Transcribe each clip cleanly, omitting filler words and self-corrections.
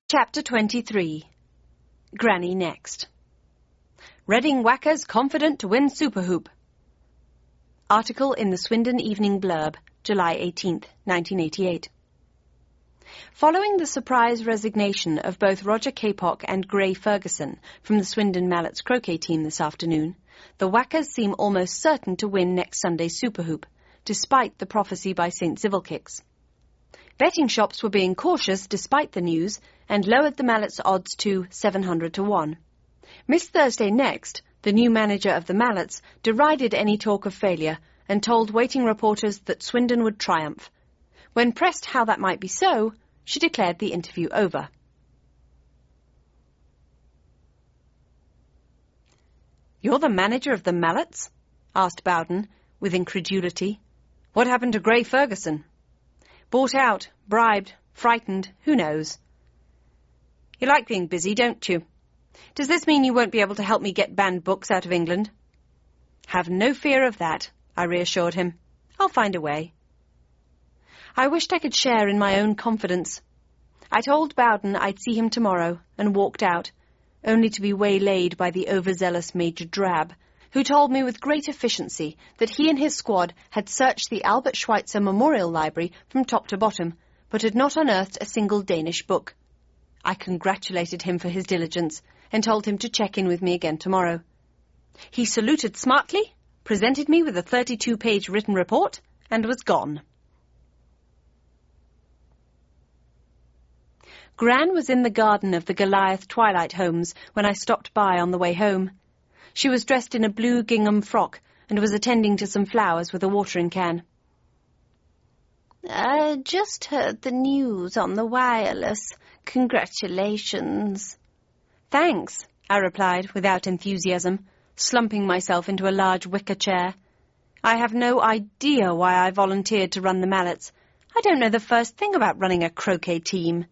Chapter 23. Granny Next. Reading Whackers confident to win Superhoop. Article in the Swindon Evening Blurb, July 18th, 1988. Following the surprise resignation of both Roger Capok and Gray Ferguson from the Swindon Mallets croquet team this afternoon, the Whackers seem almost certain to win next Sunday's Superhoop, despite the prophecy by St. Zivilkix. Betting shops were being cautious despite the news and lowered the Mallets' odds to 700 to 1. Miss Thursday Next, the new manager of the Mallets, derided any talk of failure and told waiting reporters that Swindon would triumph. When pressed how that might be so, she declared the interview over. "You're the manager of the Mallets?" asked Bowden, with incredulity. "What happened to Gray Ferguson?" "Bought out, bribed, frightened, who knows?" "You like being busy, don't you? Does this mean you won't be able to help me get banned books out of England?" "Have no fear of that," I reassured him. "I'll find a way." I wished I could share in my own confidence. I told Bowden I'd see him tomorrow and walked out, only to be waylaid by the overzealous Major Drab, who told me with great efficiency that he and his squad had searched the Albert Schweitzer Memorial Library from top to bottom, but had not unearthed a single Danish book. I congratulated him for his diligence and told him to check in with me again tomorrow. He saluted smartly, presented me with a 32-page written report, and was gone. Gran was in the garden of the Goliath Twilight Homes when I stopped by on the way home. She was dressed in a blue gingham frock and was attending to some flowers with a watering can. "I just heard the news on the wireless. Congratulations." "Thanks," I replied without enthusiasm, slumping myself into a large wicker chair. "I have no idea why I volunteered to run the Mallets. I don't know the first thing about running a croquet team."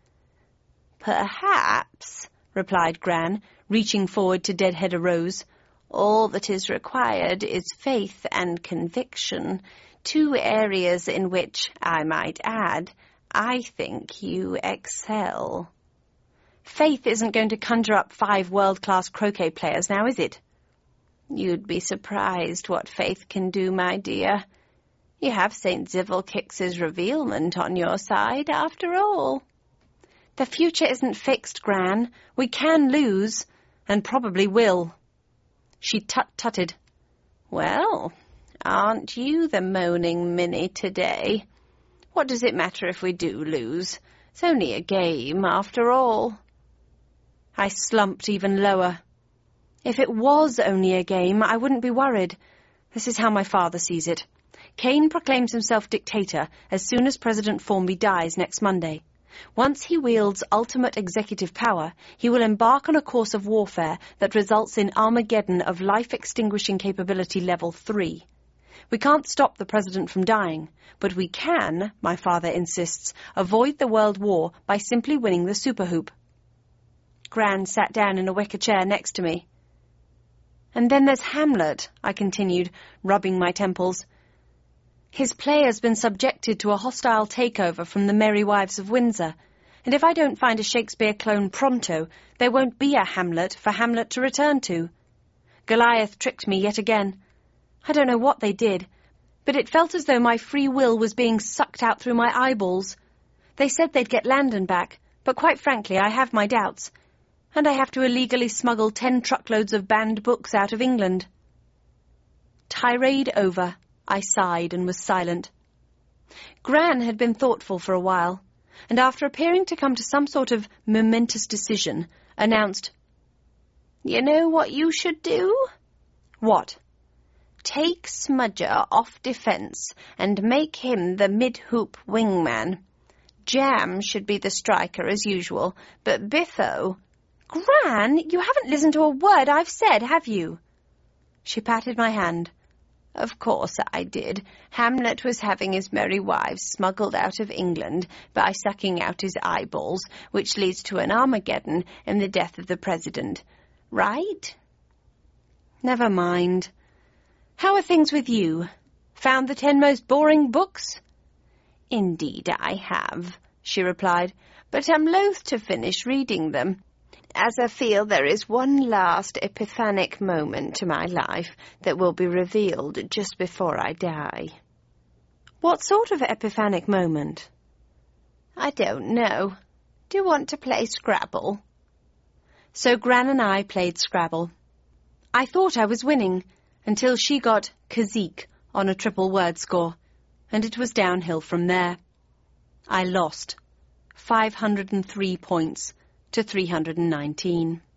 "Perhaps," replied Gran, reaching forward to deadhead a rose, "all that is required is faith and conviction, two areas in which, I might add, I think you excel." "Faith isn't going to conjure up 5 world-class croquet players now, is it?" "You'd be surprised what faith can do, my dear. You have St. Zivilkix's revealment on your side, after all." "The future isn't fixed, Gran. We can lose, and probably will." She tut-tutted. "Well, aren't you the moaning Minnie today? What does it matter if we do lose? It's only a game, after all." I slumped even lower. If it was only a game, I wouldn't be worried. This is how my father sees it. Kane proclaims himself dictator as soon as President Formby dies next Monday. Once he wields ultimate executive power, he will embark on a course of warfare that results in Armageddon of life-extinguishing capability level 3. We can't stop the president from dying, but we can, my father insists, avoid the world war by simply winning the Superhoop. Gran sat down in a wicker chair next to me. "And then there's Hamlet," I continued, rubbing my temples. "His play has been subjected to a hostile takeover from the Merry Wives of Windsor, and if I don't find a Shakespeare clone pronto, there won't be a Hamlet for Hamlet to return to. Goliath tricked me yet again. I don't know what they did, but it felt as though my free will was being sucked out through my eyeballs. They said they'd get Landon back, but quite frankly I have my doubts, and I have to illegally smuggle 10 truckloads of banned books out of England." Tirade over, I sighed and was silent. Gran had been thoughtful for a while, and after appearing to come to some sort of momentous decision, announced, "You know what you should do?" "What?" "Take Smudger off defence and make him the mid-hoop wingman. Jam should be the striker as usual, but Biffo—" "Gran, you haven't listened to a word I've said, have you?" She patted my hand. "Of course I did. Hamlet was having his merry wives smuggled out of England by sucking out his eyeballs, which leads to an Armageddon and the death of the president. Right?" "Never mind. How are things with you? Found the 10 most boring books?" "Indeed I have," she replied, but I'm loath to finish reading them, as I feel there is one last epiphanic moment to my life that will be revealed just before I die. What sort of epiphanic moment? I don't know. Do you want to play Scrabble? So Gran and I played Scrabble. I thought I was winning until she got Kazik on a triple word score, and it was downhill from there. I lost 503 points to 319.